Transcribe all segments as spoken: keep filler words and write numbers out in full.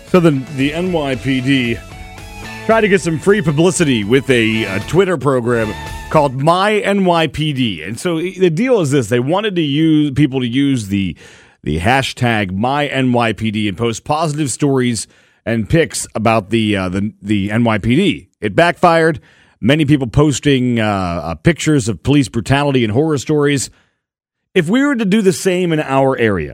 So the, the N Y P D tried to get some free publicity with a, a Twitter program called My N Y P D. And so the deal is this. They wanted to use people to use the the hashtag My N Y P D and post positive stories and pics about the uh, the, the N Y P D. It backfired. Many people posting uh, uh, pictures of police brutality and horror stories. If we were to do the same in our area,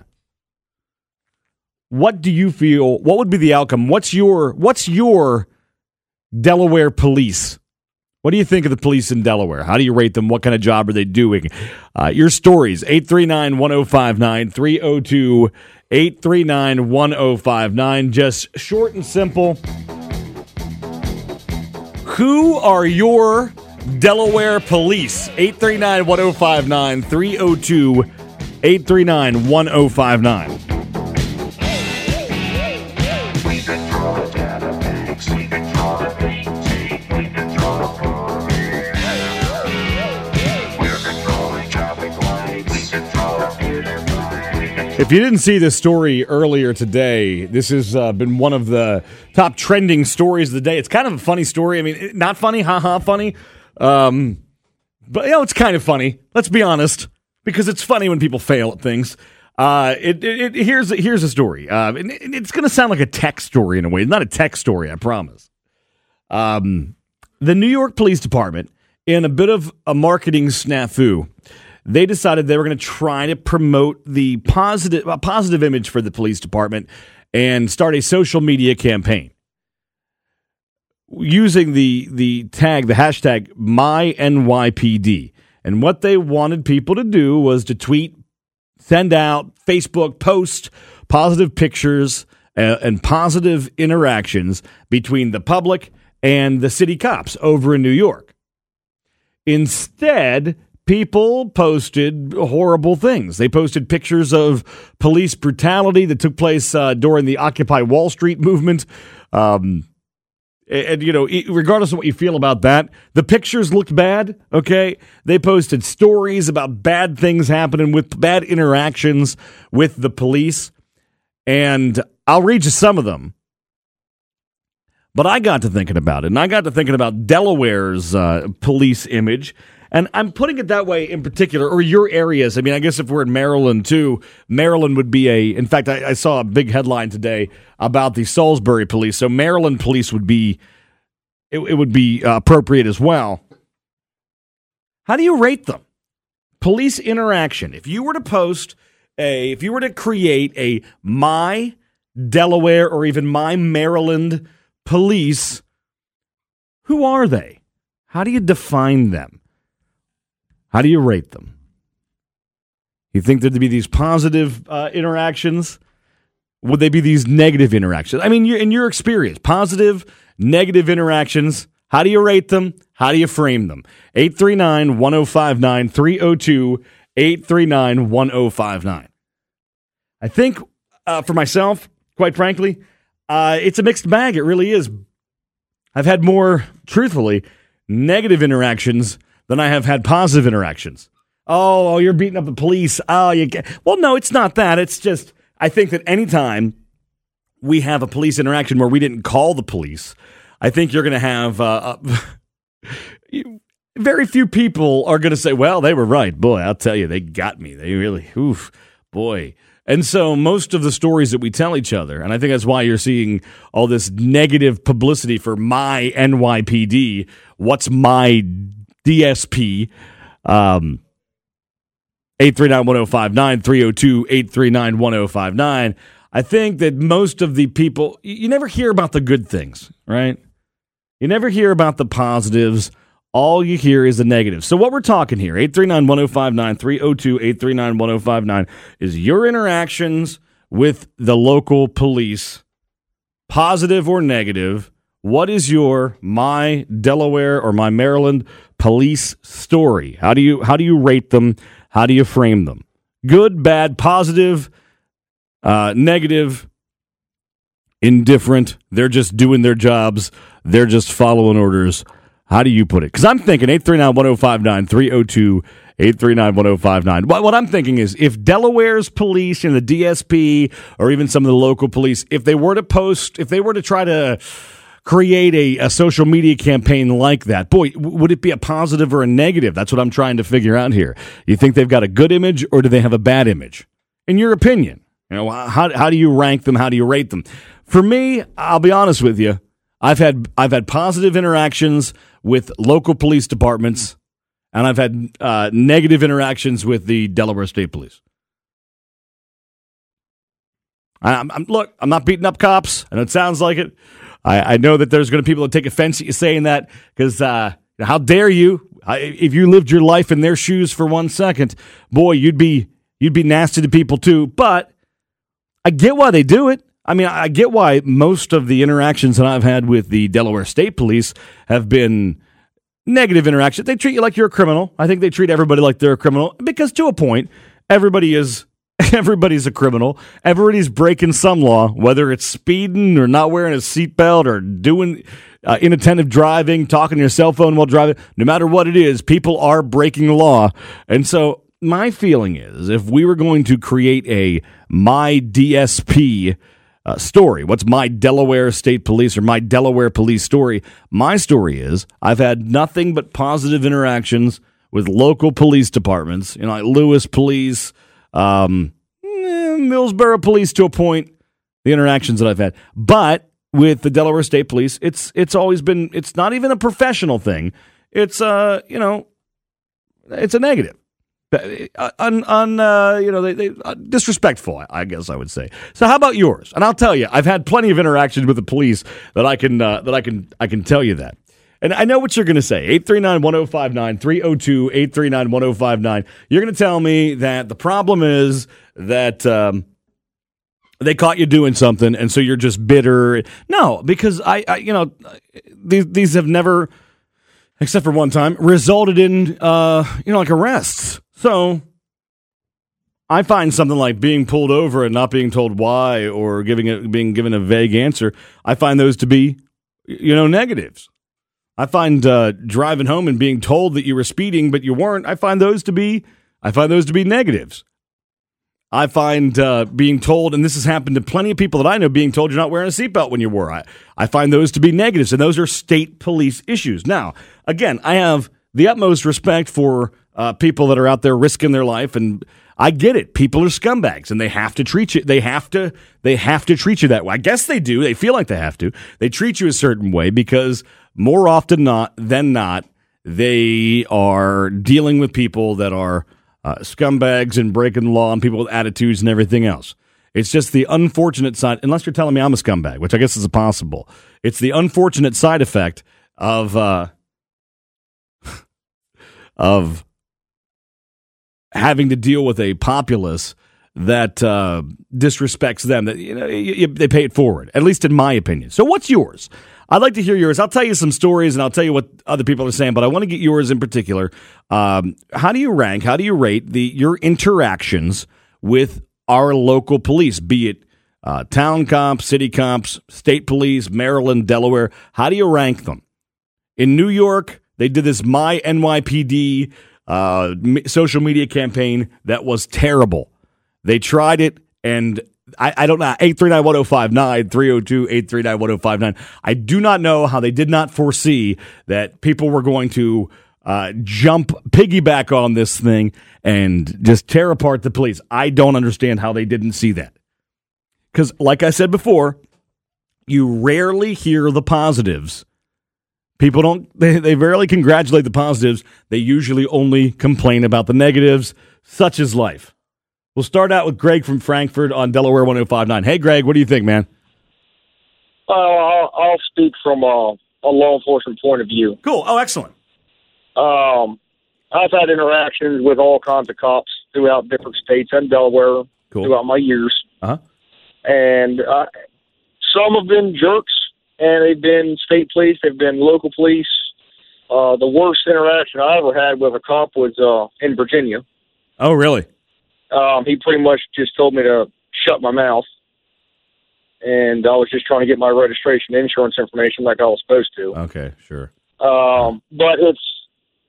what do you feel? What would be the outcome? What's your What's your Delaware police? What do you think of the police in Delaware? How do you rate them? What kind of job are they doing? Uh, your stories, eight three nine, one oh five nine, three oh two, eight three nine, one oh five nine. Just short and simple. Who are your Delaware police? eight three nine, one oh five nine, three oh two, eight three nine, one oh five nine. If you didn't see this story earlier today, this has uh, been one of the top trending stories of the day. It's kind of a funny story. I mean, not funny, haha, funny. Um, but, you know, it's kind of funny. Let's be honest, because it's funny when people fail at things. Uh, it, it, it here's, here's a story. Uh, and it, it's going to sound like a tech story in a way. It's not a tech story, I promise. Um, the New York Police Department, in a bit of a marketing snafu, they decided they were going to try to promote the positive, a positive image for the police department and start a social media campaign using the the tag, the hashtag My N Y P D. And what they wanted people to do was to tweet, send out, Facebook, post positive pictures uh, and positive interactions between the public and the city cops over in New York. Instead, people posted horrible things. They posted pictures of police brutality that took place uh, during the Occupy Wall Street movement. Um, and, and, you know, regardless of what you feel about that, the pictures looked bad, okay? They posted stories about bad things happening with bad interactions with the police. And I'll read you some of them. But I got to thinking about it, and I got to thinking about Delaware's uh, police image. And I'm putting it that way in particular, or your areas. I mean, I guess if we're in Maryland, too, Maryland would be a, in fact, I, I saw a big headline today about the Salisbury police. So Maryland police would be, it, it would be uh, appropriate as well. How do you rate them? Police interaction. If you were to post a, if you were to create a My Delaware or even My Maryland police, who are they? How do you define them? How do you rate them? You think there'd be these positive uh, interactions? Would they be these negative interactions? I mean, you, in your experience, positive, negative interactions, how do you rate them? How do you frame them? eight three nine, one oh five nine, three oh two, eight three nine, one oh five nine. I think, uh, for myself, quite frankly, uh, it's a mixed bag. It really is. I've had more, truthfully, negative interactions than I have had positive interactions. Oh, oh, you're beating up the police. Oh, you get. Well, no, it's not that. It's just, I think that anytime we have a police interaction where we didn't call the police, I think you're going to have uh, uh, very few people are going to say, well, they were right. Boy, I'll tell you, they got me. They really, oof, boy. And so most of the stories that we tell each other, and I think that's why you're seeing all this negative publicity for My N Y P D, what's my D S P, um, eight three nine, one oh five nine, three oh two, eight three nine, one oh five nine. I think that most of the people, you never hear about the good things, right? You never hear about the positives. All you hear is the negatives. So what we're talking here, eight three nine, one oh five nine, three oh two, eight three nine, one oh five nine, is your interactions with the local police, positive or negative. What is your My Delaware or My Maryland police story? How do you how do you rate them? How do you frame them? Good, bad, positive, uh, negative, indifferent. They're just doing their jobs. They're just following orders. How do you put it? Because I'm thinking eight three nine, one oh five nine, three oh two, eight three nine, one oh five nine. What, what I'm thinking is if Delaware's police and the D S P or even some of the local police, if they were to post, if they were to try to create a, a social media campaign like that, boy, w- would it be a positive or a negative? That's what I'm trying to figure out here. You think they've got a good image or do they have a bad image? In your opinion, you know, how how do you rank them? How do you rate them? For me, I'll be honest with you. I've had I've had positive interactions with local police departments, and I've had uh, negative interactions with the Delaware State Police. I'm, I'm, look, I'm not beating up cops. I know it sounds like it. I, I know that there's going to be people that take offense at you saying that because uh, how dare you? I, if you lived your life in their shoes for one second, boy, you'd be you'd be nasty to people too. But I get why they do it. I mean, I get why most of the interactions that I've had with the Delaware State Police have been negative interactions. They treat you like you're a criminal. I think they treat everybody like they're a criminal because, to a point, everybody is everybody's a criminal. Everybody's breaking some law, whether it's speeding or not wearing a seatbelt or doing uh, inattentive driving, talking to your cell phone while driving. No matter what it is, people are breaking the law. And so my feeling is if we were going to create a My D S P Uh, story. What's my Delaware State Police or my Delaware Police story? My story is I've had nothing but positive interactions with local police departments, you know, like Lewis Police, um, eh, Millsboro Police to a point, the interactions that I've had. But with the Delaware State Police, it's it's always been, it's not even a professional thing. It's, uh, you know, it's a negative. Un, un, uh, you know, they, they uh, disrespectful, I guess I would say. So, how about yours? And I'll tell you, I've had plenty of interactions with the police that I can uh, that I can I can tell you that. And I know what you're going to say. eight three nine, one oh five nine, three oh two, eight three nine, one oh five nine. You're going to tell me that the problem is that um, they caught you doing something, and so you're just bitter. No, because I, I you know, these these have never, except for one time, resulted in uh, you know, like arrests. So I find something like being pulled over and not being told why or giving it, being given a vague answer, I find those to be, you know, negatives. I find uh, driving home and being told that you were speeding but you weren't, I find those to be, I find those to be negatives. I find uh, being told, and this has happened to plenty of people that I know, being told you're not wearing a seatbelt when you were. I, I find those to be negatives, and those are state police issues. Now, again, I have the utmost respect for Uh, people that are out there risking their life, and I get it. People are scumbags, and they have to treat you. They have to. They have to treat you that way. I guess they do. They feel like they have to. They treat you a certain way because more often not than not, they are dealing with people that are uh, scumbags and breaking the law, and people with attitudes and everything else. It's just the unfortunate side. Unless you're telling me I'm a scumbag, which I guess is possible. It's the unfortunate side effect of uh, of. having to deal with a populace that uh, disrespects them, that you know you, you, they pay it forward, at least in my opinion. So what's yours? I'd like to hear yours. I'll tell you some stories, and I'll tell you what other people are saying, but I want to get yours in particular. Um, how do you rank, how do you rate the your interactions with our local police, be it uh, town cops, city cops, state police, Maryland, Delaware? How do you rank them? In New York, they did this My N Y P D Uh, social media campaign that was terrible. They tried it, and I, I don't know, eight three nine, one oh five nine, three oh two, eight three nine, one oh five nine. I do not know how they did not foresee that people were going to uh, jump, piggyback on this thing and just tear apart the police. I don't understand how they didn't see that. Because, like I said before, you rarely hear the positives. People don't, they, they rarely congratulate the positives. They usually only complain about the negatives. Such is life. We'll start out with Greg from Frankfort on Delaware one oh five nine. Hey, Greg, what do you think, man? Uh, I'll, I'll speak from a, a law enforcement point of view. Cool. Oh, excellent. Um, I've had interactions with all kinds of cops throughout different states and Delaware cool. throughout my years. Uh-huh. And uh, some have been jerks. And they've been state police, they've been local police. Uh, the worst interaction I ever had with a cop was uh, in Virginia. Oh, really? Um, he pretty much just told me to shut my mouth. And I was just trying to get my registration and insurance information like I was supposed to. Okay, sure. Um, but it's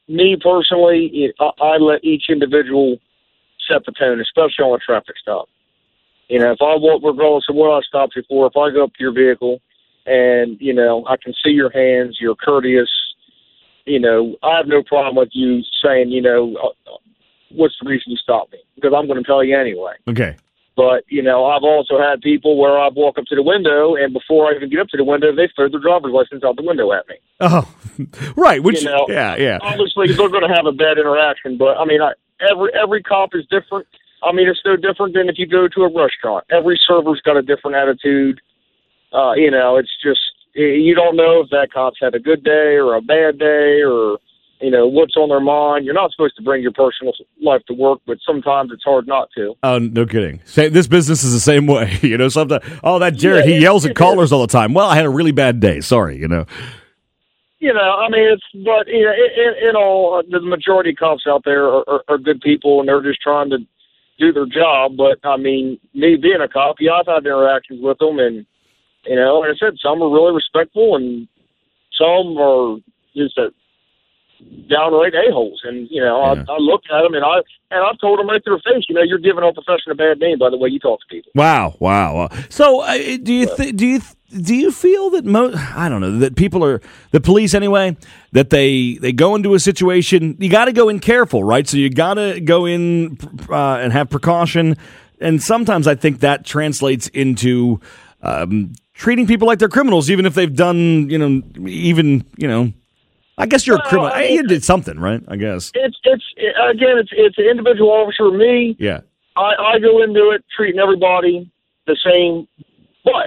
me personally, I, I let each individual set the tone, especially on a traffic stop. You know, if I walk, regardless of what I stopped you for, if I go up to your vehicle and, you know, I can see your hands, you're courteous, you know, I have no problem with you saying, you know, uh, what's the reason you stopped me? Because I'm going to tell you anyway. Okay. But, you know, I've also had people where I walk up to the window, and before I even get up to the window, they throw their driver's license out the window at me. Oh, right. Which, you know, yeah, yeah. Obviously, they're going to have a bad interaction, but, I mean, I, every every cop is different. I mean, it's no different than if you go to a restaurant. Every server's got a different attitude. Uh, you know, it's just, you don't know if that cop's had a good day or a bad day or, you know, what's on their mind. You're not supposed to bring your personal life to work, but sometimes it's hard not to. Oh, no kidding. Say, this business is the same way. You know, sometimes, oh, that Jared, yeah, he yells at it, callers all the time. Well, I had a really bad day. Sorry, you know. You know, I mean, it's, but, you know, in, in all, the majority of cops out there are, are, are good people, and they're just trying to do their job. But, I mean, me being a cop, yeah, I've had interactions with them, and, you know, like I said, some are really respectful, and some are just a downright a-holes. And, you know, yeah. I, I look at them, and, I, and I've told them right to their face, you know, you're giving our profession a bad name by the way you talk to people. Wow, wow. So, uh, do you th- do you th- do you feel that most, I don't know, that people are, the police anyway, that they, they go into a situation, you got to go in careful, right? So you got to go in uh, and have precaution. And sometimes I think that translates into um, treating people like they're criminals, even if they've done, you know, even, you know, I guess you're well, a criminal. I mean, you did something, right? I guess. It's, it's again, it's it's an individual officer. Me, yeah. I, I go into it treating everybody the same, but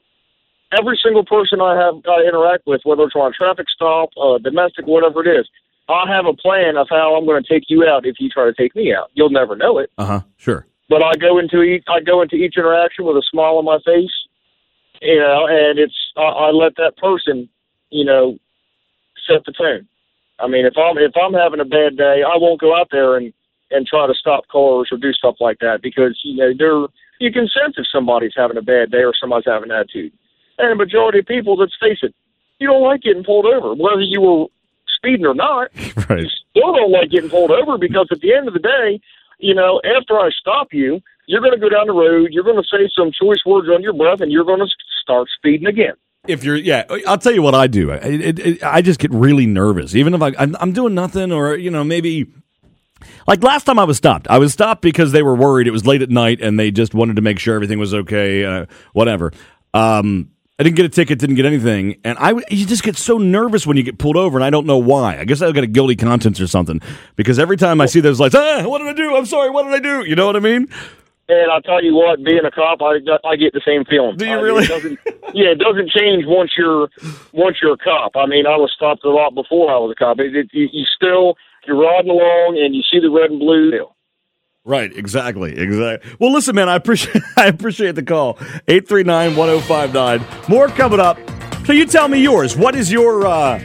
every single person I have I interact with, whether it's on a traffic stop, uh, domestic, whatever it is, I have a plan of how I'm going to take you out if you try to take me out. You'll never know it. Uh huh. Sure. But I go into each I go into each interaction with a smile on my face, you know, and it's I, I let that person, you know, set the tone. I mean, if I'm if I'm having a bad day, I won't go out there and, and try to stop cars or do stuff like that because you know they're you can sense if somebody's having a bad day or somebody's having an attitude. And the majority of people, let's face it, you don't like getting pulled over, whether you were speeding or not. Right. You still don't like getting pulled over because at the end of the day, you know, after I stop you, you're going to go down the road, you're going to say some choice words under your breath, and you're going to start speeding again. If you're, yeah, I'll tell you what I do. I, it, it, I just get really nervous, even if I, I'm, I'm doing nothing, or you know, maybe like last time I was stopped. I was stopped because they were worried it was late at night and they just wanted to make sure everything was okay, uh, whatever. Um, I didn't get a ticket, didn't get anything, and I you just get so nervous when you get pulled over, and I don't know why. I guess I've got a guilty conscience or something because every time I see those lights, ah, what did I do? I'm sorry, what did I do? You know what I mean? And I'll tell you what, being a cop, I, I get the same feeling. Do you I really? Mean, it doesn't, yeah, it doesn't change once you're once you're a cop. I mean, I was stopped a lot before I was a cop. It, it, you, you still, you're riding along and you see the red and blue. Right, exactly, exactly. Well, listen, man, I appreciate I appreciate the call. eight three nine, one oh five nine. More coming up. So you tell me yours. What is your uh,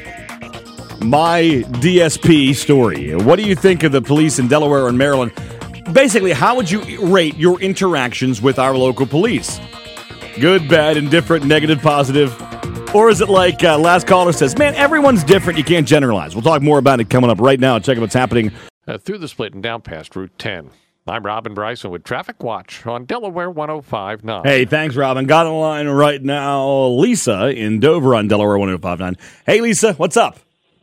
my D S P story? What do you think of the police in Delaware and Maryland? Basically, how would you rate your interactions with our local police? Good, bad, indifferent, negative, positive? Or is it like uh, last caller says, man, everyone's different, you can't generalize. We'll talk more about it coming up right now. Check out what's happening uh, through the split and down past Route ten. I'm Robin Bryson with Traffic Watch on Delaware one oh five point nine. Hey, thanks, Robin. Got on the line right now, Lisa in Dover on Delaware one oh five point nine. Hey, Lisa, what's up?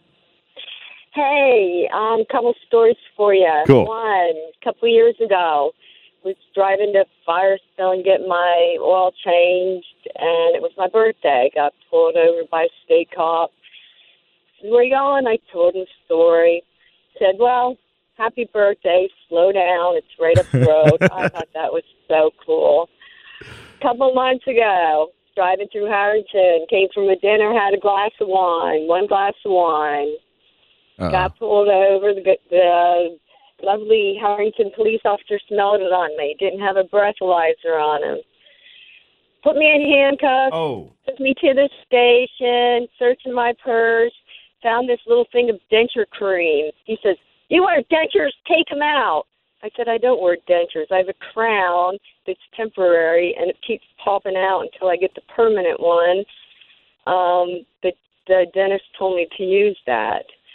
Hey, um, couple stories for you. Cool. One, a couple years ago, was driving to Firestone and getting my oil changed, and it was my birthday. Got pulled over by a state cop. Said, where you going? I told him the story. Said, well, happy birthday, slow down, it's right up the road. I thought that was so cool. A couple of months ago, driving through Harrington, came from a dinner, had a glass of wine, one glass of wine. Uh-oh. Got pulled over. The, the lovely Harrington police officer smelled it on me. Didn't have a breathalyzer on him. Put me in handcuffs. Oh. Took me to the station, searching my purse, found this little thing of denture cream. He says, you wear dentures, take them out. I said, I don't wear dentures. I have a crown that's temporary, and it keeps popping out until I get the permanent one. Um, but the dentist told me to use that.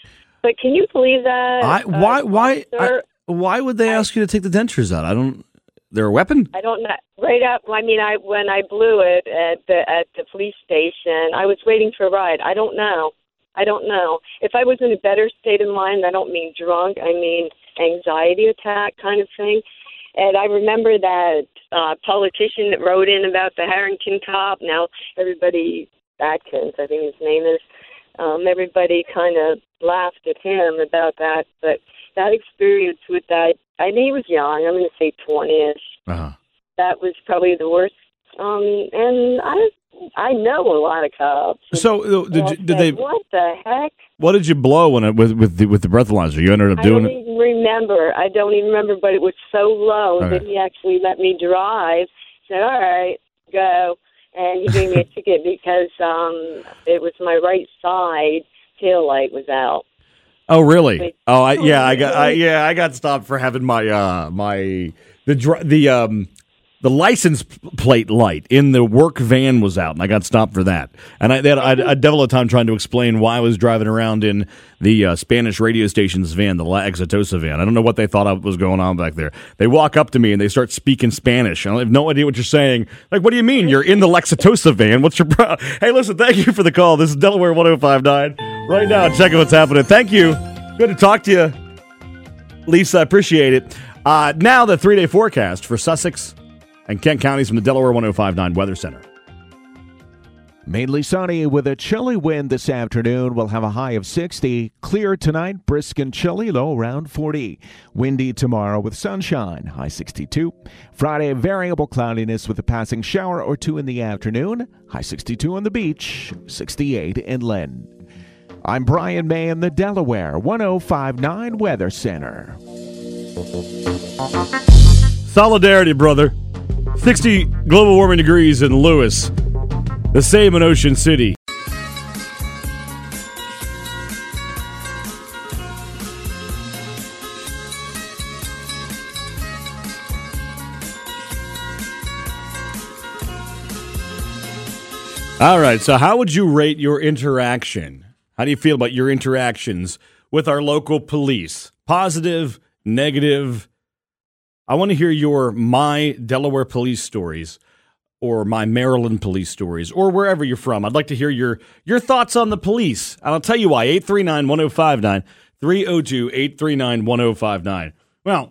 But can you believe that? I, uh, why? Why? officer, I, why would they I, ask you to take the dentures out? I don't. They're a weapon. I don't know. Right up. I mean, I when I blew it at the at the police station, I was waiting for a ride. I don't know. I don't know. If I was in a better state of mind, I don't mean drunk. I mean anxiety attack kind of thing. And I remember that uh, politician that wrote in about the Harrington cop. Now everybody, Atkins, I think his name is, um, everybody kind of laughed at him about that. But that experience with that, I think he was young. I'm going to say twenty-ish. Uh-huh. That was probably the worst. Um, and I I know a lot of cops. So uh, did, you, did said, they? What the heck? What did you blow when it, with with the, with the breathalyzer? You ended up doing I don't even remember. I don't even remember, but it was so low Okay. that he actually let me drive. Said, "All right, go," and he gave me a ticket because um, it was my right side tail light was out. Oh, really? Oh, I, yeah, I got, I, yeah, I got stopped for having my, uh, my, the, dr- the, um, the license plate light in the work van was out, and I got stopped for that. And I, they had, I, I devil a time trying to explain why I was driving around in the uh, Spanish radio station's van, the La Exitosa van. I don't know what they thought was going on back there. They walk up to me and they start speaking Spanish. I have no idea what you're saying. Like, what do you mean? You're in the Lexitosa van? What's your problem? Hey, listen, thank you for the call. This is Delaware one oh five point nine. Right now, checking what's happening. Thank you. Good to talk to you, Lisa. I appreciate it. Uh, now the three-day forecast for Sussex and Kent counties from the Delaware one oh five point nine Weather Center. Mainly sunny with a chilly wind this afternoon. We'll have a high of sixty. Clear tonight, brisk and chilly, low around forty. Windy tomorrow with sunshine, high sixty-two. Friday, variable cloudiness with a passing shower or two in the afternoon, high sixty-two on the beach, sixty-eight inland. I'm Brian May in the Delaware one oh five point nine Weather Center. Solidarity, brother. sixty global warming degrees in Lewis. The same in Ocean City. All right, so how would you rate your interaction? How do you feel about your interactions with our local police? Positive, negative? I want to hear your My Delaware Police stories or My Maryland Police stories or wherever you're from. I'd like to hear your, your thoughts on the police. And I'll tell you why. eight three nine, one oh five nine, three oh two, eight three nine, one oh five nine. Well,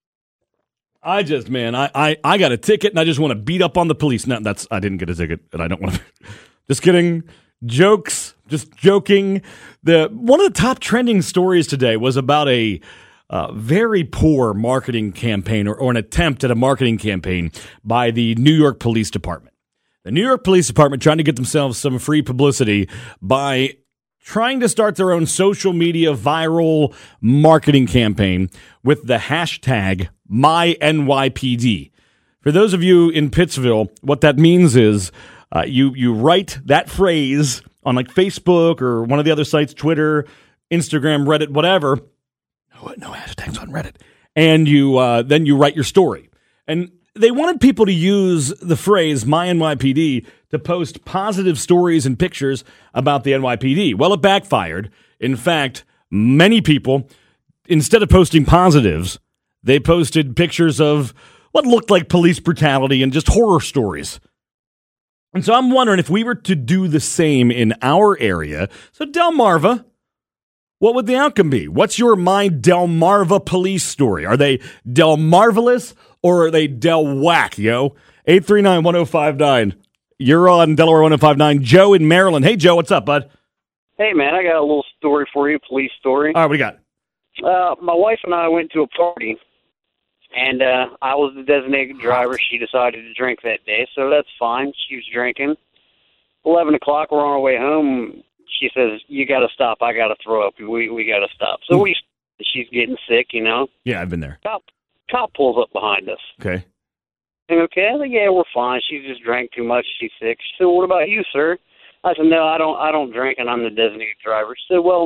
I just, man, I, I, I got a ticket and I just want to beat up on the police. No, that's, I didn't get a ticket and I don't want to. Just kidding. Jokes. Just joking. The one of the top trending stories today was about a uh, very poor marketing campaign or, or an attempt at a marketing campaign by the New York Police Department. The New York Police Department trying to get themselves some free publicity by trying to start their own social media viral marketing campaign with the hashtag My N Y P D. For those of you in Pittsville, what that means is uh, you you write that phrase on like Facebook or one of the other sites, Twitter, Instagram, Reddit, whatever. No, no hashtags on Reddit. And you uh, then you write your story. And they wanted people to use the phrase My N Y P D to post positive stories and pictures about the N Y P D. Well, it backfired. In fact, many people, instead of posting positives, they posted pictures of what looked like police brutality and just horror stories. And so I'm wondering if we were to do the same in our area. So Delmarva, what would the outcome be? What's your My Delmarva police story? Are they Delmarvelous or are they Del Whack, yo? eight three nine, one oh five nine. You're on Delaware one oh five point nine. Joe in Maryland. Hey, Joe, what's up, bud? Hey, man, I got a little story for you, police story. All right, what do you got? Uh, my wife and I went to a party, and uh, I was the designated driver. She decided to drink that day, so that's fine. She was drinking. eleven o'clock, we're on our way home. She says, you got to stop. I got to throw up. We we got to stop. So we, she's getting sick, you know. Yeah, I've been there. Cop, cop pulls up behind us. Okay. And okay, I said, yeah, we're fine. She just drank too much. She's sick. She said, what about you, sir? I said, no, I don't I don't drink, and I'm the designated driver. She said, well,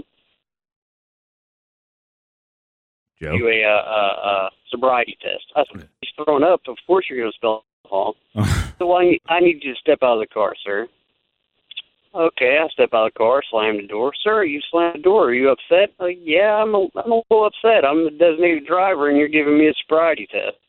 Joe? do a, uh, uh, uh, sobriety test. I said, he's thrown up. Of course you're going to spill alcohol. So well, I need, I need you to step out of the car, sir. Okay, I step out of the car, slam the door. Sir, you slammed the door. Are you upset? Uh, yeah, I'm a, I'm a little upset. I'm the designated driver, and you're giving me a sobriety test.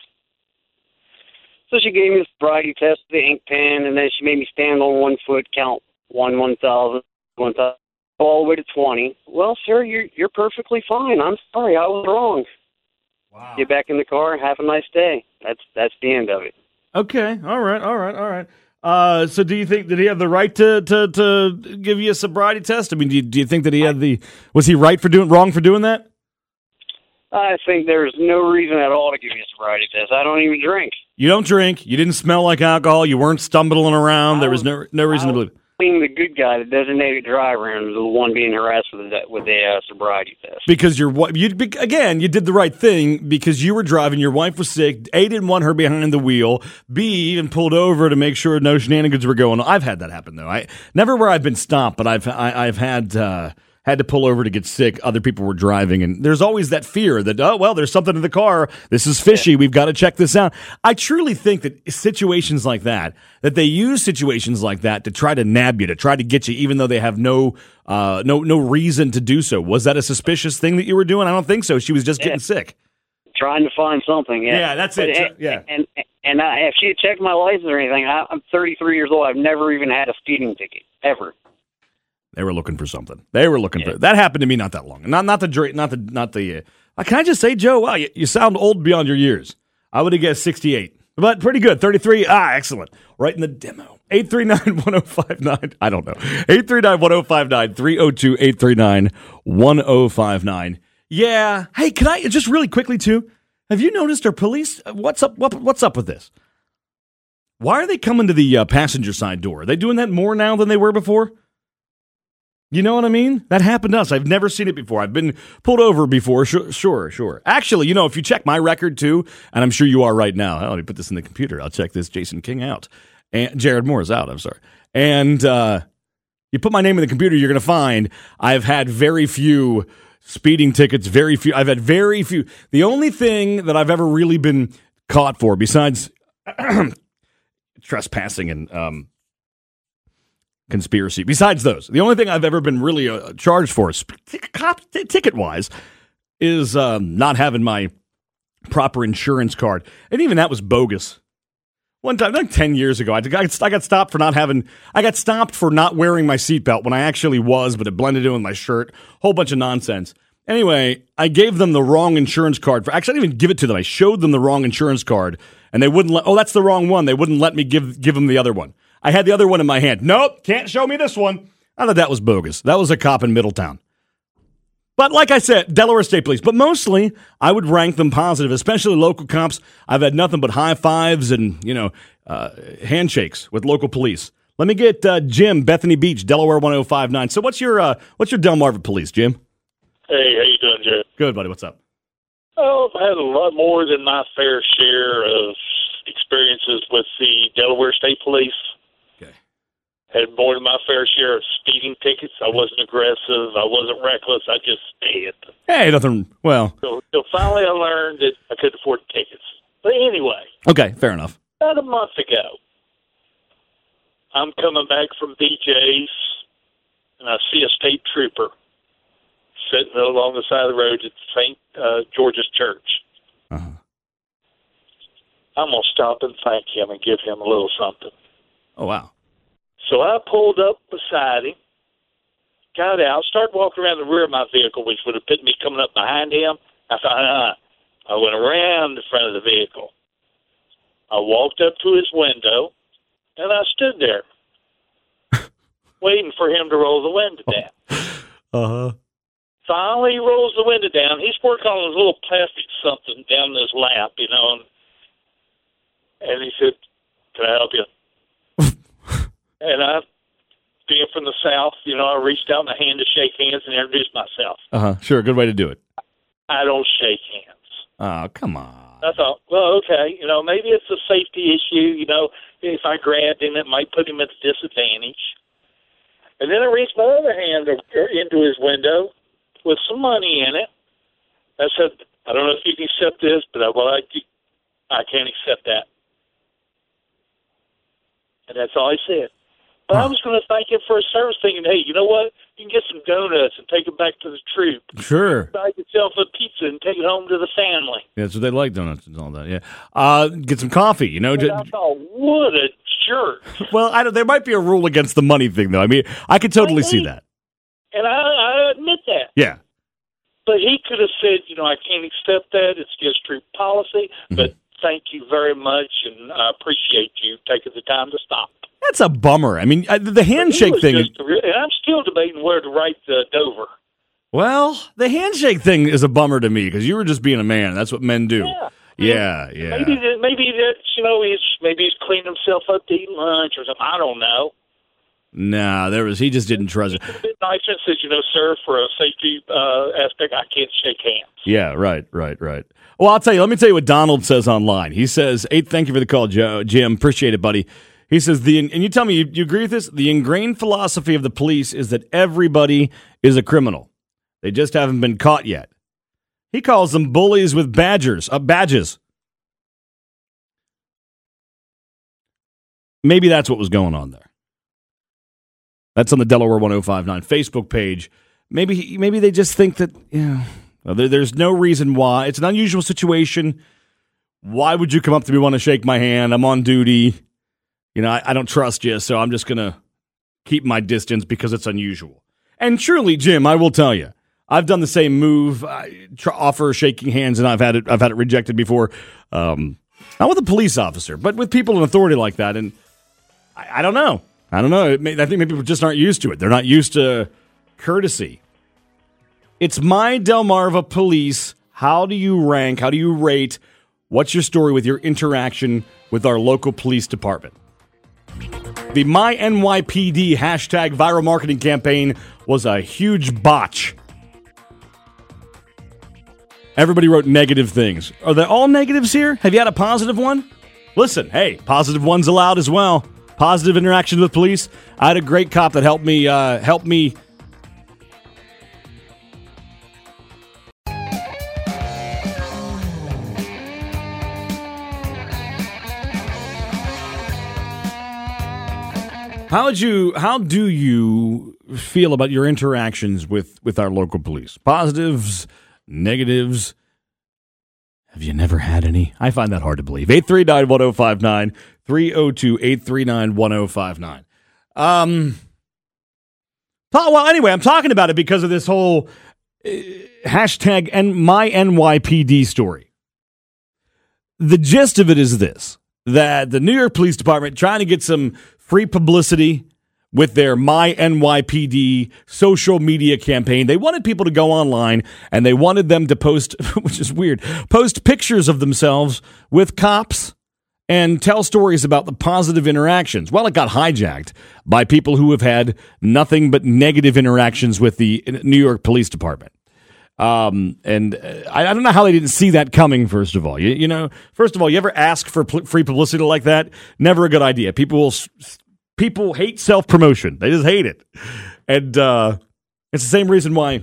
So she gave me a sobriety test with the ink pen, and then she made me stand on one foot, count one, one thousand, one thousand, all the way to twenty. Well, sir, you're you're perfectly fine. I'm sorry, I was wrong. Wow. Get back in the car and have a nice day. That's that's the end of it. Okay, all right, all right, all right. Uh, so do you think, did he have the right to, to, to give you a sobriety test? I mean, do you, do you think that he had the, was he right for doing, wrong for doing that? I think there's no reason at all to give you a sobriety test. I don't even drink. You don't drink. You didn't smell like alcohol. You weren't stumbling around. There was no no reason to believe it. Being the good guy, the designated driver, and the one being harassed with the, with the uh, sobriety test. Because your wife, you again, you did the right thing because you were driving. Your wife was sick. A, didn't want her behind the wheel. B, even pulled over to make sure no shenanigans were going on. I've had that happen though. I never where I've been stopped, but I've I, I've had. Uh, had to pull over to get sick. Other people were driving, and there's always that fear that, oh, well, there's something in the car. This is fishy. We've got to check this out. I truly think that situations like that, that they use situations like that to try to nab you, to try to get you, even though they have no uh, no no reason to do so. Was that a suspicious thing that you were doing? I don't think so. She was just getting yeah. sick. Trying to find something. Yeah, yeah that's but, it. And, yeah. And, and, and I, if she had checked my license or anything, I, I'm thirty-three years old. I've never even had a speeding ticket, ever. They were looking for something. They were looking yeah. for that. Happened to me not that long. Not not the not the not the. Uh, can I just say, Joe? Wow, you, you sound old beyond your years. I would have guessed sixty-eight, but pretty good. thirty-three. Ah, excellent. Right in the demo. eight three nine, one oh five nine. I don't know. eight three nine, one oh five nine. three oh two, eight three nine, one oh five nine. Yeah. Hey, can I just really quickly too? Have you noticed our police? What's up? What, what's up with this? Why are they coming to the uh, passenger side door? Are they doing that more now than they were before? You know what I mean? That happened to us. I've never seen it before. I've been pulled over before. Sure, sure, sure. Actually, you know, if you check my record too, and I'm sure you are right now. Let me put this in the computer. I'll check this Jason King out. And Jared Moore is out. I'm sorry. And uh, you put my name in the computer, you're going to find I've had very few speeding tickets. Very few. I've had very few. The only thing that I've ever really been caught for, besides trespassing and um, conspiracy. Besides those, the only thing I've ever been really uh, charged for, cop t- ticket-wise, is um, not having my proper insurance card. And even that was bogus. One time, like ten years ago, I got, I got stopped for not having, I got stopped for not wearing my seatbelt when I actually was, but it blended in with my shirt. Whole bunch of nonsense. Anyway, I gave them the wrong insurance card. For Actually, I didn't even give it to them. I showed them the wrong insurance card, and they wouldn't let, oh, that's the wrong one. They wouldn't let me give give them the other one. I had the other one in my hand. Nope, can't show me this one. I thought that was bogus. That was a cop in Middletown. But like I said, Delaware State Police. But mostly, I would rank them positive, especially local cops. I've had nothing but high fives and, you know, uh, handshakes with local police. Let me get uh, Jim, Bethany Beach, Delaware one oh five nine. So what's your uh, what's your Delmarva Police, Jim? Hey, how you doing, Jim? Good, buddy. What's up? Oh, I've had a lot more than my fair share of experiences with the Delaware State Police. Had more than my fair share of speeding tickets. I wasn't aggressive. I wasn't reckless. I just stayed. Hey, nothing. Well. So, so finally I learned that I could afford tickets. But anyway. Okay, fair enough. About a month ago, I'm coming back from B J's, and I see a state trooper sitting along the side of the road at Saint Uh, George's Church. Uh-huh. I'm going to stop and thank him and give him a little something. Oh, wow. So I pulled up beside him, got out, started walking around the rear of my vehicle, which would have put me coming up behind him. I thought, uh, I went around the front of the vehicle. I walked up to his window, and I stood there, waiting for him to roll the window down. Uh-huh. Finally, he rolls the window down. He's working on his little plastic something down in his lap, you know, and, and he said, "Can I help you?" And I, being from the South, you know, I reached out my hand to shake hands and introduced myself. Uh-huh. Sure, good way to do it. I don't shake hands. Oh, come on. I thought, well, okay, you know, maybe it's a safety issue. You know, if I grabbed him, it might put him at a disadvantage. And then I reached my other hand into his window with some money in it. I said, I don't know if you can accept this, but I, well, I, I can't accept that. And that's all I said. But I was going to thank him for his service, thinking, hey, you know what? You can get some donuts and take them back to the troop. Sure. Buy yourself a pizza and take it home to the family. Yeah, so they like donuts and all that. Yeah. Uh, get some coffee. You know. And I thought, what a jerk. Well, I don't, there might be a rule against the money thing, though. I mean, I could totally I see that. And I, I admit that. Yeah. But he could have said, you know, I can't accept that. It's against troop policy. Mm-hmm. But thank you very much, and I appreciate you taking the time to stop. That's a bummer. I mean, the handshake thing. Just, and I'm still debating where to write the Dover. Well, the handshake thing is a bummer to me because you were just being a man. That's what men do. Yeah, yeah. yeah. Maybe that, maybe that, you know, he's maybe he's cleaned himself up to eat lunch or something. I don't know. Nah, there was. He just didn't trust it. He a bit nicer and said, you know, sir, for a safety uh, aspect, I can't shake hands. Yeah, right, right, right. Well, I'll tell you. Let me tell you what Donald says online. He says, "Hey, thank you for the call, Joe, Jim. Appreciate it, buddy." He says, "the and you tell me, you, you agree with this? The ingrained philosophy of the police is that everybody is a criminal. They just haven't been caught yet." He calls them bullies with badgers, uh, badges. Maybe that's what was going on there. That's on the Delaware one oh five nine Facebook page. Maybe maybe they just think that, you know, there, there's no reason why. It's an unusual situation. Why would you come up to me, want to shake my hand? I'm on duty. You know, I, I don't trust you, so I'm just going to keep my distance because it's unusual. And truly, Jim, I will tell you, I've done the same move. I tr- offer shaking hands, and I've had it. I've had it rejected before. Um, not with a police officer, but with people in authority like that. And I, I don't know. I don't know. May, I think maybe people just aren't used to it. They're not used to courtesy. It's my Delmarva police. How do you rank? How do you rate? What's your story with your interaction with our local police department? The My N Y P D hashtag viral marketing campaign was a huge botch. Everybody wrote negative things. Are they all negatives here? Have you had a positive one? Listen, hey, positive ones allowed as well. Positive interactions with police. I had a great cop that helped me. Uh, helped me. How would you? How do you feel about your interactions with, with our local police? Positives, negatives. Have you never had any? I find that hard to believe. eight three nine, one oh five nine, three oh two, eight three nine, one oh five nine. Um. Well, anyway, I'm talking about it because of this whole uh, hashtag and my N Y P D story. The gist of it is this: that the New York Police Department trying to get some free publicity with their My N Y P D social media campaign. They wanted people to go online and they wanted them to post, which is weird, post pictures of themselves with cops and tell stories about the positive interactions. Well, it got hijacked by people who have had nothing but negative interactions with the New York Police Department. Um, and I, I don't know how they didn't see that coming, first of all. You, you know, first of all, you ever ask for pl- free publicity like that? Never a good idea. People will, people hate self-promotion. They just hate it. And uh, it's the same reason why,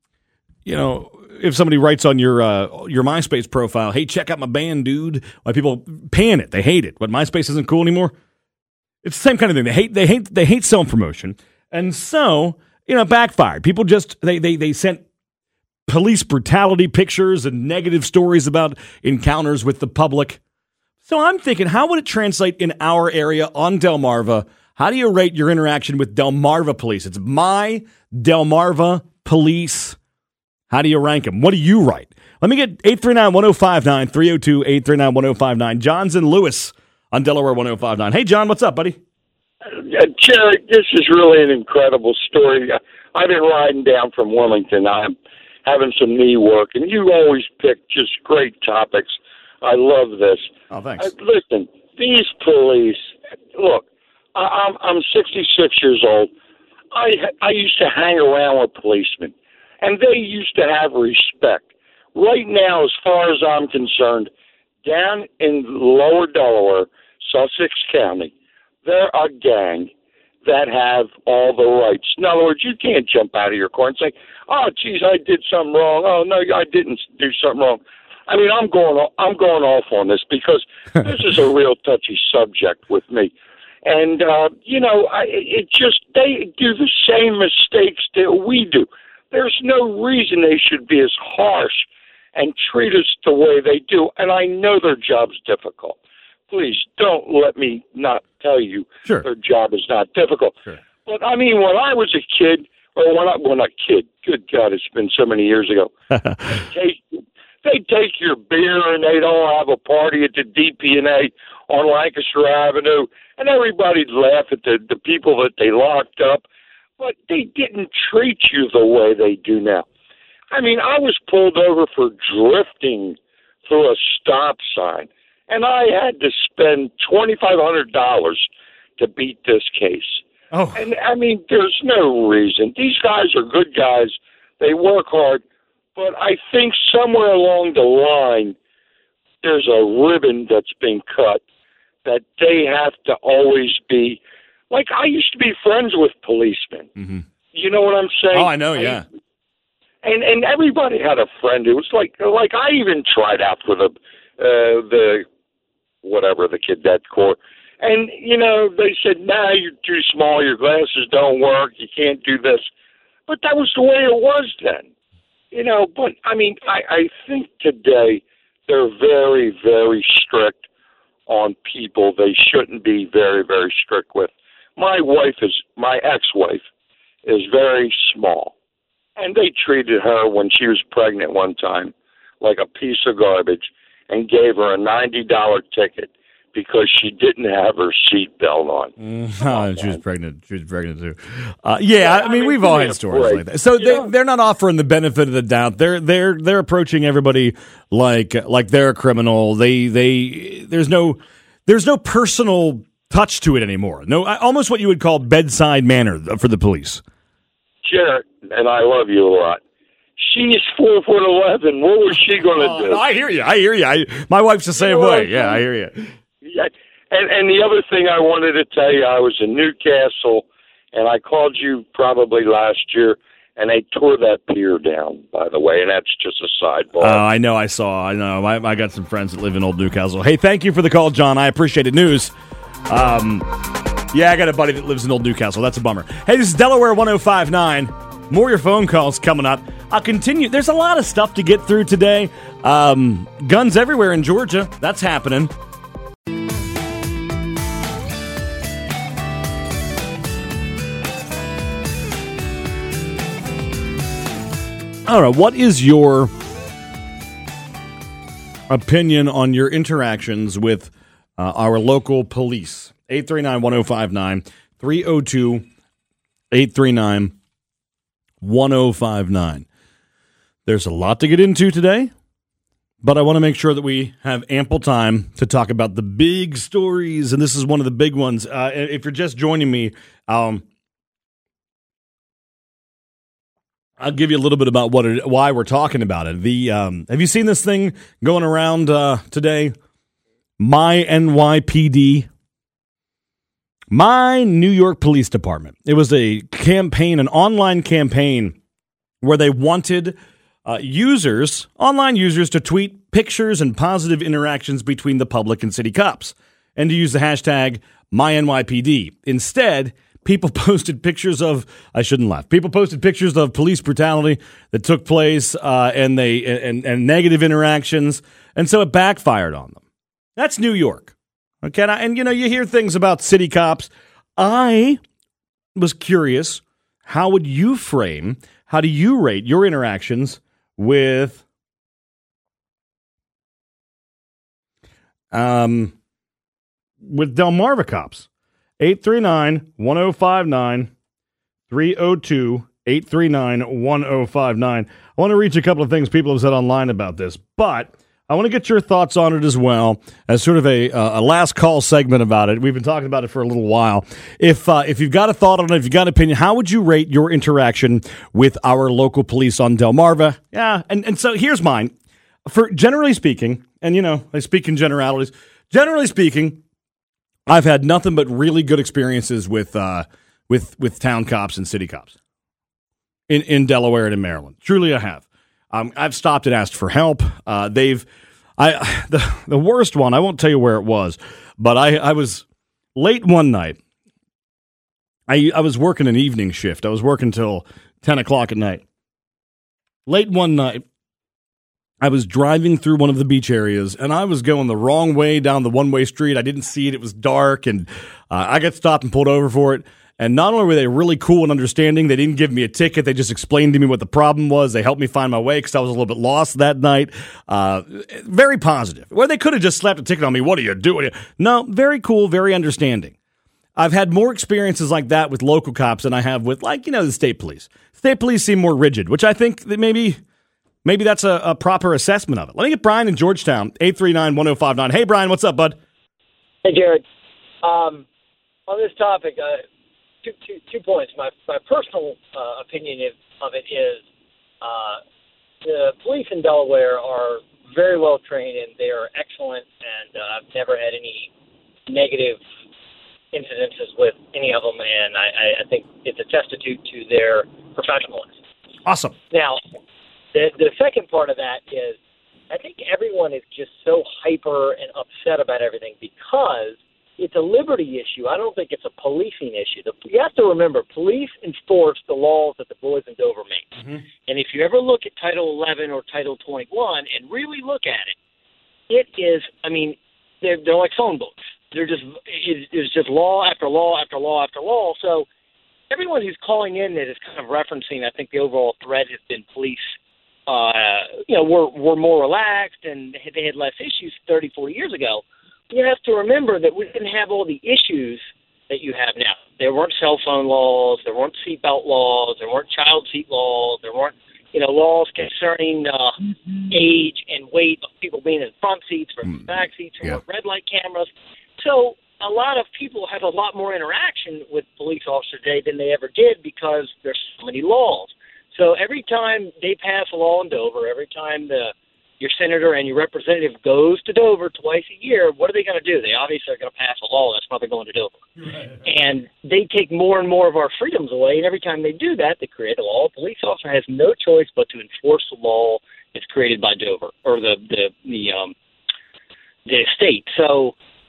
you know, if somebody writes on your uh, your MySpace profile, hey, check out my band, dude, why people pan it. They hate it. What, MySpace isn't cool anymore? It's the same kind of thing. They hate, they hate, they hate self-promotion. And so, you know, backfired. People just, they, they, they sent police brutality pictures and negative stories about encounters with the public. So I'm thinking, how would it translate in our area on Delmarva? How do you rate your interaction with Delmarva police? It's my Delmarva police. How do you rank them? What do you write? Let me get eight three nine, one oh five nine, three oh two, eight three nine, one oh five nine. John's in Lewis on Delaware one oh five nine. Hey, John, what's up, buddy? Uh, Jerry, this is really an incredible story. I've been riding down from Wilmington. I'm having some knee work, and you always pick just great topics. I love this. Oh, thanks. Uh, listen, these police, look, I, I'm I'm sixty-six years old. I I used to hang around with policemen, and they used to have respect. Right now, as far as I'm concerned, down in lower Delaware, Sussex County, they're a gang that have all the rights. In other words, you can't jump out of your car and say, oh, geez, I did something wrong. Oh, no, I didn't do something wrong. I mean, I'm going I'm going off on this because this is a real touchy subject with me. And, uh, you know, I, it just, they do the same mistakes that we do. There's no reason they should be as harsh and treat us the way they do. And I know their job's difficult. Please don't let me not tell you sure. their job is not difficult. Sure. But, I mean, when I was a kid, or when I, when a kid, good God, it's been so many years ago, they take, they take your beer and they'd all have a party at the D P N A on Lancaster Avenue, and everybody'd laugh at the, the people that they locked up, but they didn't treat you the way they do now. I mean, I was pulled over for drifting through a stop sign, and I had to spend twenty-five hundred dollars to beat this case. Oh. And, I mean, there's no reason. These guys are good guys. They work hard. But I think somewhere along the line, there's a ribbon that's been cut that they have to always be. Like, I used to be friends with policemen. Mm-hmm. You know what I'm saying? Oh, I know, yeah. I, and and everybody had a friend. It was like, like I even tried out for the, uh, the whatever, the cadet corps. And, you know, they said, nah, you're too small, your glasses don't work, you can't do this. But that was the way it was then. You know, but, I mean, I, I think today they're very, very strict on people they shouldn't be very, very strict with. My wife is, my ex-wife is very small. And they treated her when she was pregnant one time like a piece of garbage and gave her a ninety dollars ticket because she didn't have her seatbelt on. Mm, oh, she was pregnant. She was pregnant too. Uh, yeah, yeah, I mean, I mean we've all had stories break. like that. So yeah. they, they're not offering the benefit of the doubt. They're they're they're approaching everybody like like they're a criminal. They they there's no there's no personal touch to it anymore. No, almost what you would call bedside manner for the police. Jarrett, and I love you a lot. She's four foot eleven. What was she going to uh, do? No, I hear you. I hear you. I, my wife's the same you know way. Yeah, I hear you. Yeah, and and the other thing I wanted to tell you, I was in Newcastle, and I called you probably last year, and they tore that pier down, by the way, and that's just a sidebar. Oh, uh, I know. I saw. I know. I, I got some friends that live in Old Newcastle. Hey, thank you for the call, John. I appreciate it. News. Um, yeah, I got a buddy that lives in Old Newcastle. That's a bummer. Hey, this is Delaware one oh five nine. More of your phone calls coming up. I'll continue. There's a lot of stuff to get through today. Um, guns everywhere in Georgia. That's happening. I don't know. What is your opinion on your interactions with uh, our local police? eight three nine, one oh five nine, three oh two, eight three nine, one oh five nine. There's a lot to get into today, but I want to make sure that we have ample time to talk about the big stories, and this is one of the big ones. Uh, if you're just joining me, um, I'll give you a little bit about what it, why we're talking about it. The um, have you seen this thing going around uh, today? My N Y P D, My New York Police Department. It was a campaign, an online campaign, where they wanted uh, users, online users, to tweet pictures and positive interactions between the public and city cops, and to use the hashtag My N Y P D. Instead, people posted pictures of, I shouldn't laugh, people posted pictures of police brutality that took place uh, and they and, and negative interactions, and so it backfired on them. That's New York. Okay, and, I, and you know, you hear things about city cops. I was curious, how would you frame, how do you rate your interactions with um with Delmarva cops? eight three nine, one oh five nine, three oh two, eight three nine, one oh five nine. I want to reach a couple of things people have said online about this, but I want to get your thoughts on it as well as sort of a uh, a last call segment about it. We've been talking about it for a little while. If uh, if you've got a thought on it, if you've got an opinion, how would you rate your interaction with our local police on Delmarva? Yeah, and, and so here's mine. For generally speaking, and you know, I speak in generalities, generally speaking, I've had nothing but really good experiences with uh, with with town cops and city cops in, in Delaware and in Maryland. Truly, I have. Um, I've stopped and asked for help. Uh, they've, I the the worst one. I won't tell you where it was, but I I was late one night, I I was working an evening shift. I was working till ten o'clock at night. Late one night, I was driving through one of the beach areas, and I was going the wrong way down the one-way street. I didn't see it. It was dark, and uh, I got stopped and pulled over for it. And not only were they really cool and understanding, they didn't give me a ticket. They just explained to me what the problem was. They helped me find my way because I was a little bit lost that night. Uh, very positive. Where they could have just slapped a ticket on me. What are you doing? No, very cool, very understanding. I've had more experiences like that with local cops than I have with, like, you know, the state police. State police seem more rigid, which I think that maybe maybe that's a, a proper assessment of it. Let me get Brian in Georgetown, eight three nine, one oh five nine. Hey, Brian, what's up, bud? Hey, Jared. Um, on this topic, uh, two, two, two points. My, my personal uh, opinion of it is uh, the police in Delaware are very well trained, and they are excellent, and uh, I've never had any negative incidences with any of them, and I, I think it's a testament to their professionalism. Awesome. Now, the the second part of that is I think everyone is just so hyper and upset about everything because it's a liberty issue. I don't think it's a policing issue. The, you have to remember, police enforce the laws that the boys in Dover make. Mm-hmm. And if you ever look at Title eleven or Title twenty-one and really look at it, it is, I mean, they're, they're like phone books. They're just, it's just law after law after law after law. So everyone who's calling in that is kind of referencing, I think the overall threat has been police, uh, you know, were, were more relaxed and they had less issues thirty, forty years ago. You have to remember that we didn't have all the issues that you have now. There weren't cell phone laws, there weren't seatbelt laws, there weren't child seat laws, there weren't, you know, laws concerning uh, age and weight of people being in front seats versus back seats, or yeah. red light cameras. So a lot of people have a lot more interaction with police officers today than they ever did because there's so many laws. So every time they pass a law in Dover, every time the your senator and your representative goes to Dover twice a year, what are they going to do? They obviously are going to pass a law. That's why they're going to Dover. Right. And they take more and more of our freedoms away, and every time they do that, they create a law. A police officer has no choice but to enforce the law that's created by Dover, or the, the, the, um, the state. So,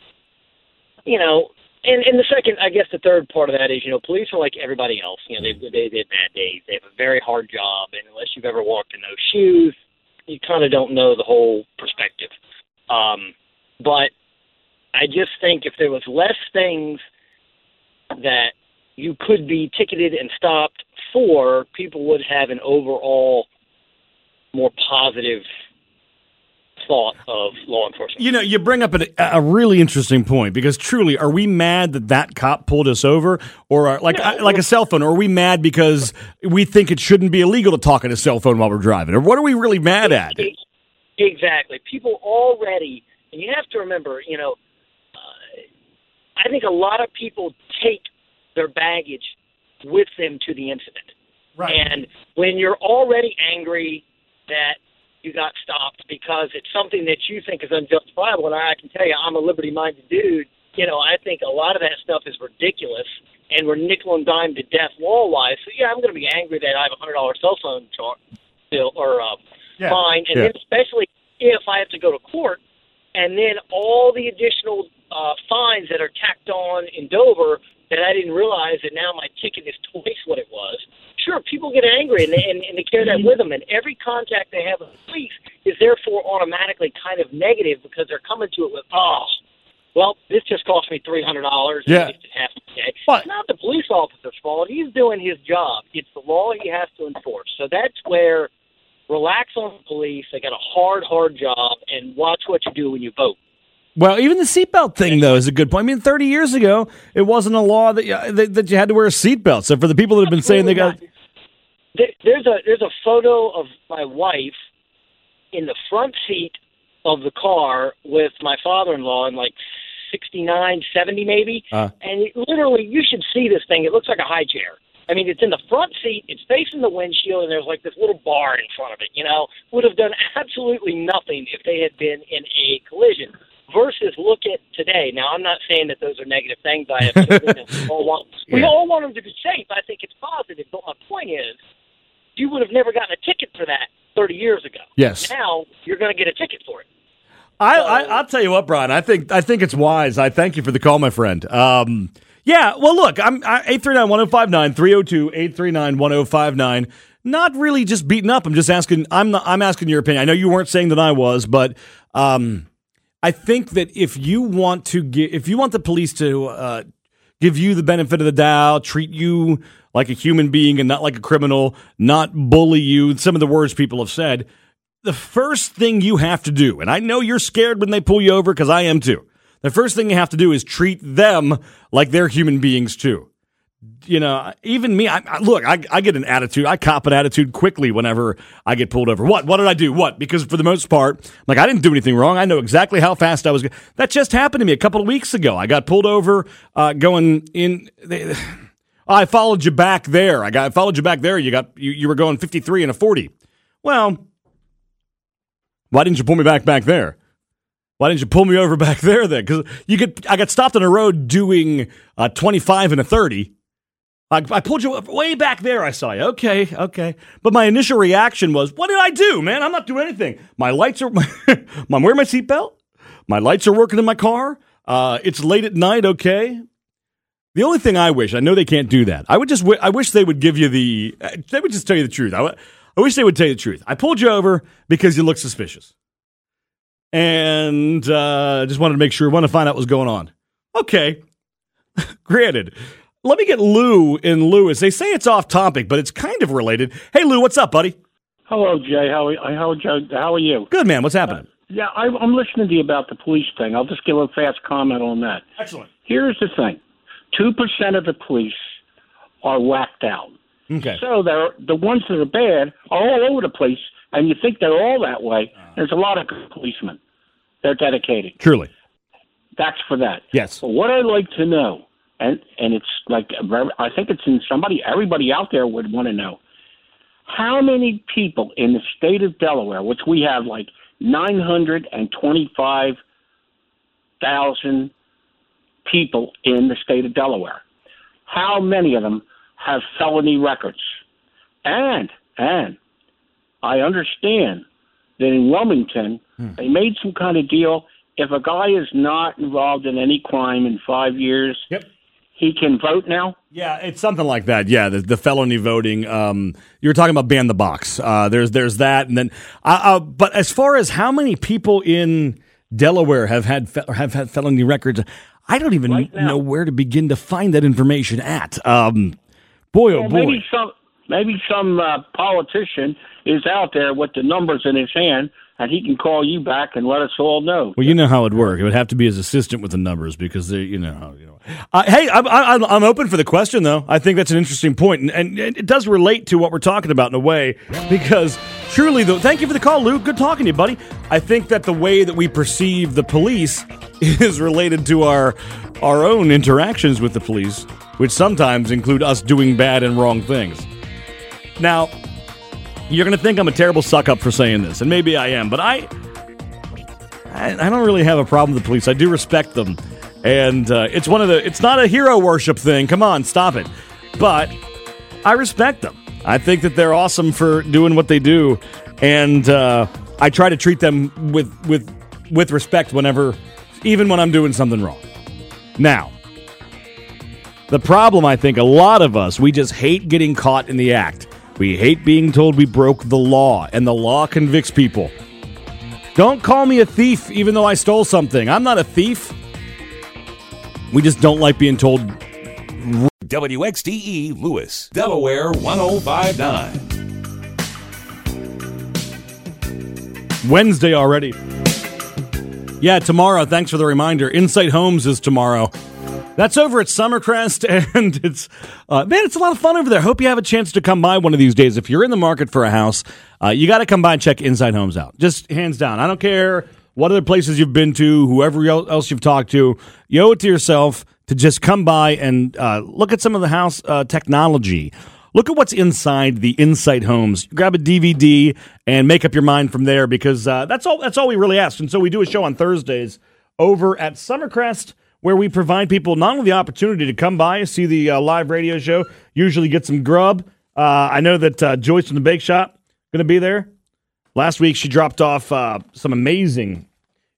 you know, and, and the second, I guess the third part of that is, you know, police are like everybody else. You know, they, they, they have bad days. They have a very hard job, and unless you've ever walked in those shoes, you kind of don't know the whole perspective. Um, but I just think if there was less things that you could be ticketed and stopped for, people would have an overall more positive thought of law enforcement. You know, you bring up a, a really interesting point, because truly, are we mad that that cop pulled us over, or are, like no, I, like a cell phone? Or are we mad because we think it shouldn't be illegal to talk on a cell phone while we're driving? Or what are we really mad at? Exactly. People already, and you have to remember, you know, uh, I think a lot of people take their baggage with them to the incident. Right. And when you're already angry that you got stopped because it's something that you think is unjustifiable, and I can tell you, I'm a liberty-minded dude. You know, I think a lot of that stuff is ridiculous, and we're nickel and dime to death law-wise. So yeah, I'm going to be angry that I have a hundred dollar cell phone charge bill or uh, yeah. fine, and yeah. then especially if I have to go to court, and then all the additional uh, fines that are tacked on in Dover that I didn't realize that now my ticket is twice what it was. Sure, people get angry, and they, and, and they carry that with them, and every contact they have with the police is therefore automatically kind of negative because they're coming to it with, oh, well, this just cost me three hundred dollars. Yeah. Half a day. It's not the police officer's fault. He's doing his job. It's the law he has to enforce. So that's where relax on the police. They got a hard, hard job, and watch what you do when you vote. Well, even the seatbelt thing, though, is a good point. I mean, thirty years ago, it wasn't a law that you, that, that you had to wear a seatbelt. So for the people that have been saying they got... There's a there's a photo of my wife in the front seat of the car with my father-in-law in like sixty-nine, seventy maybe. Uh. And it, literally, you should see this thing. It looks like a high chair. I mean, it's in the front seat. It's facing the windshield, and there's like this little bar in front of it. You know, would have done absolutely nothing if they had been in a collision. Versus look at today. Now, I'm not saying that those are negative things. I have we all want we yeah. all want them to be safe. I think it's positive. But my point is, you would have never gotten a ticket for that thirty years ago. Yes. Now you're going to get a ticket for it. I, I I'll tell you what, Brian. I think I think it's wise. I thank you for the call, my friend. Um, yeah. Well, look, I'm eight three nine one zero five nine three zero two eight three nine one zero five nine. Not really just beating up. I'm just asking. I'm not, I'm asking your opinion. I know you weren't saying that I was, but um, I think that if you want to get, if you want the police to uh, give you the benefit of the doubt, treat you like a human being and not like a criminal, not bully you, some of the words people have said. The first thing you have to do, and I know you're scared when they pull you over because I am too. The first thing you have to do is treat them like they're human beings too. You know, even me, I, I, look, I, I get an attitude. I cop an attitude quickly whenever I get pulled over. What? What did I do? What? Because for the most part, like, I didn't do anything wrong. I know exactly how fast I was going. That just happened to me a couple of weeks ago. I got pulled over uh, going in. They, I followed you back there. I got I followed you back there. You got you, you were going fifty-three and a forty. Well, why didn't you pull me back back there? Why didn't you pull me over back there then? Because you get, I got stopped on a road doing uh, twenty-five and a thirty. I, I pulled you way back there. I saw you. Okay, okay. But my initial reaction was, what did I do, man? I'm not doing anything. My lights are, my, I'm wearing my seatbelt. My lights are working in my car. Uh, it's late at night, okay? The only thing I wish, I know they can't do that. I would just, I wish they would give you the, they would just tell you the truth. I, I wish they would tell you the truth. I pulled you over because you look suspicious. And uh, just wanted to make sure, wanted to find out what was going on. Okay. Granted. Let me get Lou in Lewis. They say it's off topic, but it's kind of related. Hey, Lou, what's up, buddy? Hello, Jay. How are, how, are, how are you? Good, man. What's happening? Uh, yeah, I, I'm listening to you about the police thing. I'll just give a fast comment on that. Excellent. Here's the thing. two percent of the police are whacked out. Okay. So they're, the ones that are bad are all over the place, and you think they're all that way. There's a lot of good policemen. They're dedicated. Truly. That's for that. Yes. But what I'd like to know, and and it's like, I think it's in somebody, everybody out there would want to know, how many people in the state of Delaware, which we have like nine hundred twenty-five thousand people in the state of Delaware, how many of them have felony records? And, and I understand that in Wilmington, hmm. they made some kind of deal. If a guy is not involved in any crime in five years, yep. he can vote now? Yeah, it's something like that. Yeah, the, the felony voting. Um, you were talking about ban the box. Uh, there's there's that, and then. Uh, uh, but as far as how many people in Delaware have had fe- have had felony records, I don't even right know where to begin to find that information at. Um, boy, oh well, boy. Maybe some maybe some uh, politician is out there with the numbers in his hand, and he can call you back and let us all know. Well, you know how it'd work. It would have to be his assistant with the numbers because they, you know, you know. Uh, hey, I'm, I'm I'm open for the question though. I think that's an interesting point, and, and it does relate to what we're talking about in a way because truly, though, thank you for the call, Lou. Good talking to you, buddy. I think that the way that we perceive the police is related to our our own interactions with the police, which sometimes include us doing bad and wrong things. Now, you're going to think I'm a terrible suck-up for saying this, and maybe I am, but I, I I don't really have a problem with the police. I do respect them, and uh, it's one of the, it's not a hero worship thing. Come on, stop it. But I respect them. I think that they're awesome for doing what they do, and uh, I try to treat them with, with, with respect whenever, even when I'm doing something wrong. Now, the problem, I think, a lot of us, we just hate getting caught in the act. We hate being told we broke the law, and the law convicts people. Don't call me a thief, even though I stole something. I'm not a thief. We just don't like being told. W X D E Lewis, Delaware one oh five nine. Wednesday already. Yeah, tomorrow. Thanks for the reminder. Insight Homes is tomorrow. That's over at Summercrest, and it's, uh, man, it's a lot of fun over there. Hope you have a chance to come by one of these days. If you're in the market for a house, uh, you got to come by and check Insight Homes out. Just hands down. I don't care what other places you've been to, whoever else you've talked to, you owe it to yourself to just come by and uh, look at some of the house uh, technology. Look at what's inside the Insight Homes. Grab a D V D and make up your mind from there because uh, that's all. That's all we really ask. And so we do a show on Thursdays over at Summercrest, where we provide people not only the opportunity to come by and see the uh, live radio show, usually get some grub. Uh, I know that uh, Joyce from the Bake Shop going to be there. Last week, she dropped off uh, some amazing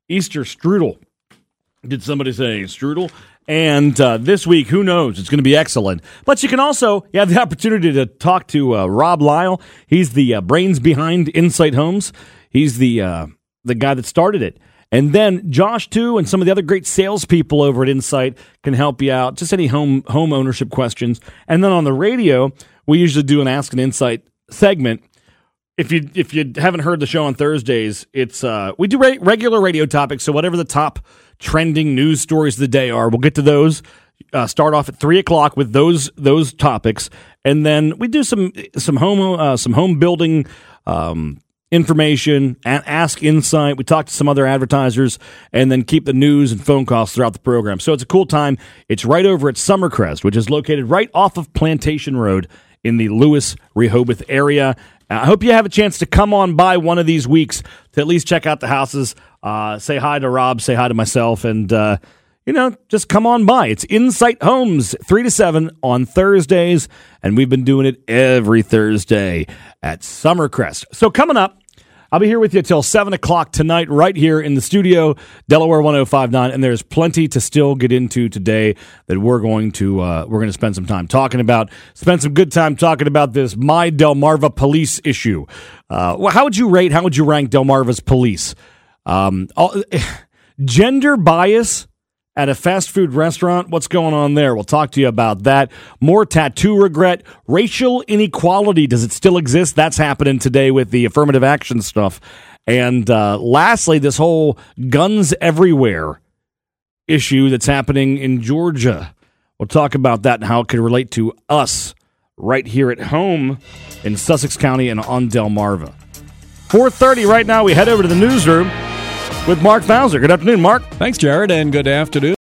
Easter strudel. Did somebody say strudel? And uh, this week, who knows? It's going to be excellent. But you can also you have the opportunity to talk to uh, Rob Lyle. He's the uh, brains behind Insight Homes. He's the uh, the guy that started it. And then Josh, too, and some of the other great salespeople over at Insight can help you out. Just any home home ownership questions. And then on the radio, we usually do an Ask an Insight segment. If you if you haven't heard the show on Thursdays, it's uh, we do re- regular radio topics. So whatever the top trending news stories of the day are, we'll get to those. Uh, start off at three o'clock with those those topics, and then we do some some home uh, some home building um, information. And Ask Insight. We talk to some other advertisers, and then keep the news and phone calls throughout the program. So it's a cool time. It's right over at Summercrest, which is located right off of Plantation Road in the Lewis Rehoboth area. I hope you have a chance to come on by one of these weeks to at least check out the houses, uh, say hi to Rob, say hi to myself, and, uh, you know, just come on by. It's Insight Homes, three to seven on Thursdays, and we've been doing it every Thursday at Summercrest. So coming up, I'll be here with you till seven o'clock tonight right here in the studio, Delaware one oh five point nine, and there's plenty to still get into today that we're going to uh, we're going to spend some time talking about. Spend some good time talking about this My Delmarva police issue. Uh, well, how would you rate, how would you rank Delmarva's police? Um, all, gender bias at a fast food restaurant, what's going on there? We'll talk to you about that. More tattoo regret. Racial inequality, does it still exist? That's happening today with the affirmative action stuff. And uh, lastly, this whole guns everywhere issue that's happening in Georgia. We'll talk about that and how it could relate to us right here at home in Sussex County and on Delmarva. four thirty right now, we head over to the newsroom with Mark Bowser. Good afternoon, Mark. Thanks, Jared, and good afternoon.